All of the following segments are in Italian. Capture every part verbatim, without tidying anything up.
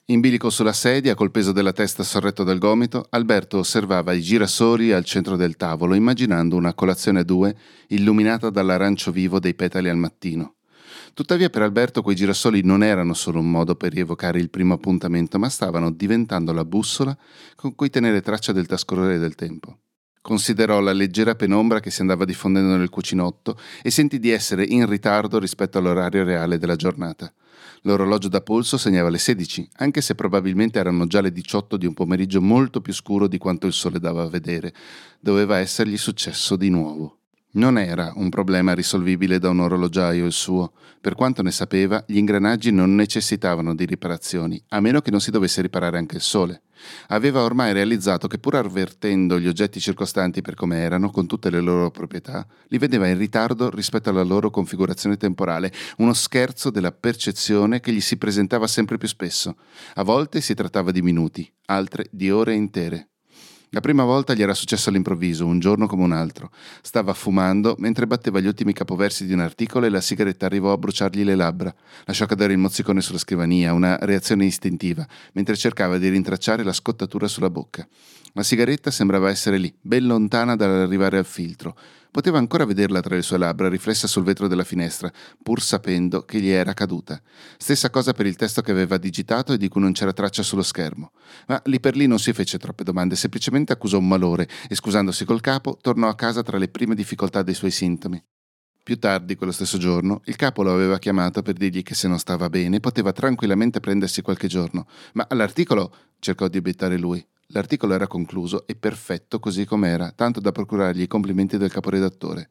In bilico sulla sedia, col peso della testa sorretto dal gomito, Alberto osservava i girasoli al centro del tavolo, immaginando una colazione a due illuminata dall'arancio vivo dei petali al mattino. Tuttavia per Alberto quei girasoli non erano solo un modo per rievocare il primo appuntamento, ma stavano diventando la bussola con cui tenere traccia del trascorrere del tempo. Considerò la leggera penombra che si andava diffondendo nel cucinotto e sentì di essere in ritardo rispetto all'orario reale della giornata. L'orologio da polso segnava le sedici, anche se probabilmente erano già le diciotto di un pomeriggio molto più scuro di quanto il sole dava a vedere. Doveva essergli successo di nuovo. Non era un problema risolvibile da un orologiaio il suo. Per quanto ne sapeva, gli ingranaggi non necessitavano di riparazioni, a meno che non si dovesse riparare anche il sole. Aveva ormai realizzato che, pur avvertendo gli oggetti circostanti per come erano, con tutte le loro proprietà, li vedeva in ritardo rispetto alla loro configurazione temporale, uno scherzo della percezione che gli si presentava sempre più spesso. A volte si trattava di minuti, altre di ore intere. La prima volta gli era successo all'improvviso, un giorno come un altro. Stava fumando mentre batteva gli ultimi capoversi di un articolo e la sigaretta arrivò a bruciargli le labbra. Lasciò cadere il mozzicone sulla scrivania, una reazione istintiva, mentre cercava di rintracciare la scottatura sulla bocca. La sigaretta sembrava essere lì, ben lontana dall'arrivare al filtro. Poteva ancora vederla tra le sue labbra, riflessa sul vetro della finestra, pur sapendo che gli era caduta. Stessa cosa per il testo che aveva digitato e di cui non c'era traccia sullo schermo. Ma lì per lì non si fece troppe domande, semplicemente accusò un malore e, scusandosi col capo, tornò a casa tra le prime difficoltà dei suoi sintomi. Più tardi, quello stesso giorno, il capo lo aveva chiamato per dirgli che se non stava bene poteva tranquillamente prendersi qualche giorno. Ma all'articolo, cercò di obiettare lui. L'articolo era concluso e perfetto così com'era, tanto da procurargli i complimenti del caporedattore.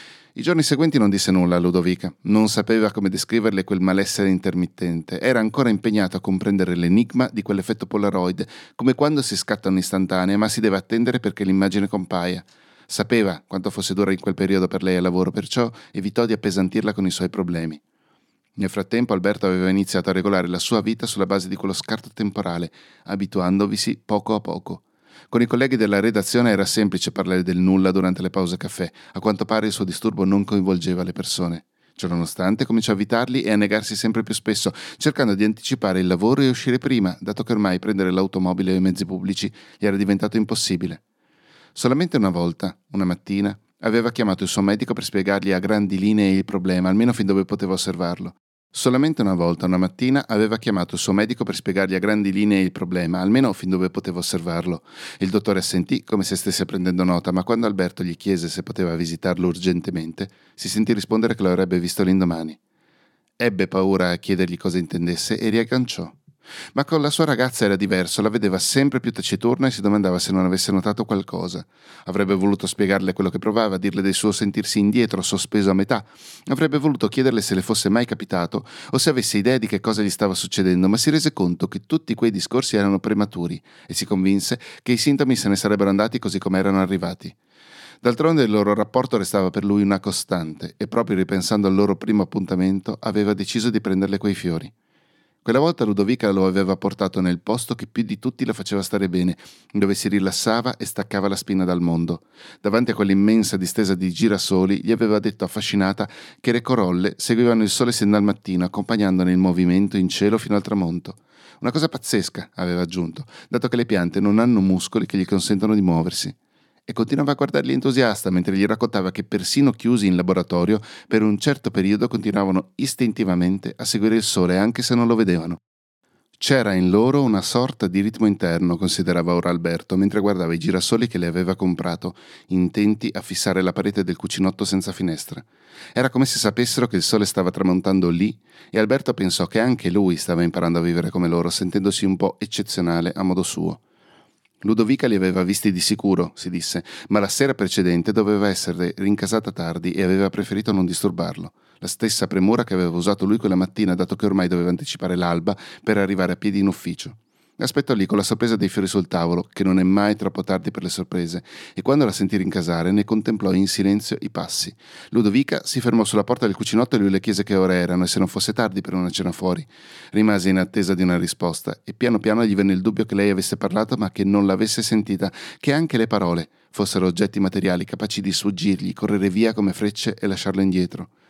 I giorni seguenti non disse nulla a Ludovica. Non sapeva come descriverle quel malessere intermittente. Era ancora impegnato a comprendere l'enigma di quell'effetto Polaroid, come quando si scatta un'istantanea, ma si deve attendere perché l'immagine compaia. Sapeva quanto fosse dura in quel periodo per lei al lavoro, perciò evitò di appesantirla con i suoi problemi. Nel frattempo Alberto aveva iniziato a regolare la sua vita sulla base di quello scarto temporale, abituandovisi poco a poco. Con i colleghi della redazione era semplice parlare del nulla durante le pause caffè. A quanto pare il suo disturbo non coinvolgeva le persone. Ciononostante cominciò a evitarli e a negarsi sempre più spesso, cercando di anticipare il lavoro e uscire prima, dato che ormai prendere l'automobile o i mezzi pubblici gli era diventato impossibile. Solamente una volta, una mattina, aveva chiamato il suo medico per spiegargli a grandi linee il problema, almeno fin dove poteva osservarlo. Solamente una volta, una mattina, aveva chiamato il suo medico per spiegargli a grandi linee il problema, almeno fin dove poteva osservarlo. Il dottore assentì come se stesse prendendo nota, ma quando Alberto gli chiese se poteva visitarlo urgentemente, si sentì rispondere che lo avrebbe visto l'indomani. Ebbe paura a chiedergli cosa intendesse e riagganciò. Ma con la sua ragazza era diverso, la vedeva sempre più taciturna e si domandava se non avesse notato qualcosa. Avrebbe voluto spiegarle quello che provava, dirle del suo sentirsi indietro, sospeso a metà. Avrebbe voluto chiederle se le fosse mai capitato o se avesse idea di che cosa gli stava succedendo, ma si rese conto che tutti quei discorsi erano prematuri e si convinse che i sintomi se ne sarebbero andati così come erano arrivati. D'altronde il loro rapporto restava per lui una costante e proprio ripensando al loro primo appuntamento aveva deciso di prenderle quei fiori. Quella volta Ludovica lo aveva portato nel posto che più di tutti lo faceva stare bene, dove si rilassava e staccava la spina dal mondo. Davanti a quell'immensa distesa di girasoli gli aveva detto affascinata che le corolle seguivano il sole sin dal mattino, accompagnandone il movimento in cielo fino al tramonto. Una cosa pazzesca, aveva aggiunto, dato che le piante non hanno muscoli che gli consentono di muoversi. E continuava a guardarli entusiasta mentre gli raccontava che persino chiusi in laboratorio per un certo periodo continuavano istintivamente a seguire il sole anche se non lo vedevano. C'era in loro una sorta di ritmo interno, considerava ora Alberto, mentre guardava i girasoli che le aveva comprato, intenti a fissare la parete del cucinotto senza finestra. Era come se sapessero che il sole stava tramontando lì e Alberto pensò che anche lui stava imparando a vivere come loro, sentendosi un po' eccezionale a modo suo. Ludovica li aveva visti di sicuro, si disse, ma la sera precedente doveva essere rincasata tardi e aveva preferito non disturbarlo. La stessa premura che aveva usato lui quella mattina, dato che ormai doveva anticipare l'alba per arrivare a piedi in ufficio. Aspettò lì con la sorpresa dei fiori sul tavolo, che non è mai troppo tardi per le sorprese, e quando la sentì rincasare ne contemplò in silenzio i passi. Ludovica si fermò sulla porta del cucinotto e lui le chiese che ore erano e se non fosse tardi per una cena fuori. Rimase in attesa di una risposta e piano piano gli venne il dubbio che lei avesse parlato ma che non l'avesse sentita, che anche le parole fossero oggetti materiali capaci di sfuggirgli, correre via come frecce e lasciarlo indietro.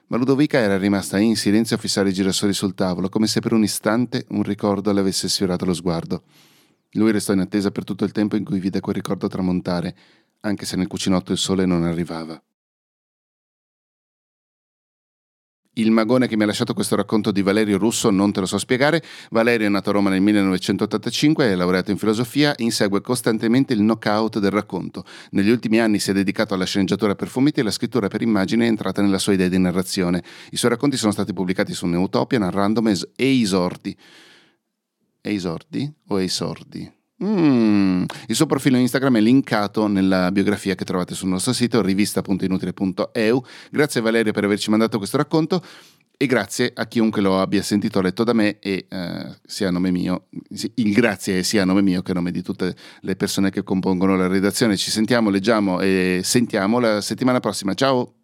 Ma Ludovica era rimasta in silenzio a fissare i girasoli sul tavolo, come se per un istante un ricordo le avesse sfiorato lo sguardo. Lui restò in attesa per tutto il tempo in cui vide quel ricordo tramontare, anche se nel cucinotto il sole non arrivava. Il magone che mi ha lasciato questo racconto di Valerio Russo non te lo so spiegare. Valerio è nato a Roma nel millenovecentottantacinque, è laureato in filosofia, insegue costantemente il knockout del racconto. Negli ultimi anni si è dedicato alla sceneggiatura per fumetti e la scrittura per immagini è entrata nella sua idea di narrazione. I suoi racconti sono stati pubblicati su Newtopian, Random e Esordi. Esordi o Esordi? Mm. Il suo profilo Instagram è linkato nella biografia che trovate sul nostro sito rivista punto inutile punto e u. Grazie Valerio per averci mandato questo racconto e grazie a chiunque lo abbia sentito letto da me e eh, sia a nome mio, il grazie sia a nome mio che a nome di tutte le persone che compongono la redazione. Ci sentiamo, leggiamo e sentiamo la settimana prossima. Ciao!